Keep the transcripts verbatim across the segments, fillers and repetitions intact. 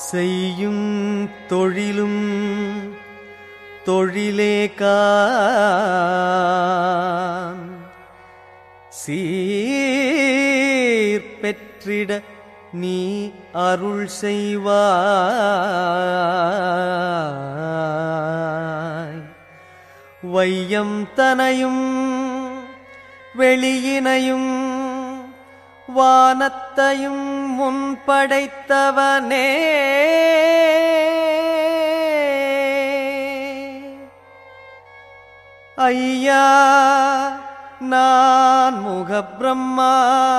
செய்யும் தொழிலும் தொழிலேகான் சீர் பெற்றிட நீ அருள் செய்வாய். வையம் தனையும் வெளியினையும் வானத்தையும் முன்படைத்தவனே ஐயா நான் முகப்பிரம்மா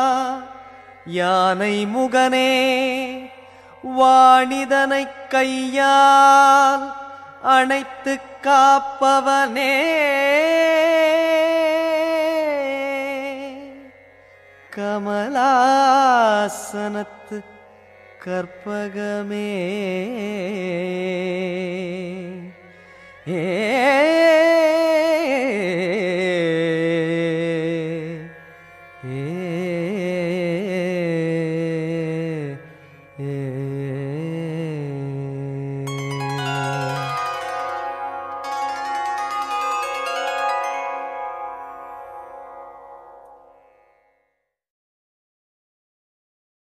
யானை முகனே வாணிதனை கையால் அணைத்து காப்பவனே கமலாசனத்து கற்பகமே ஏ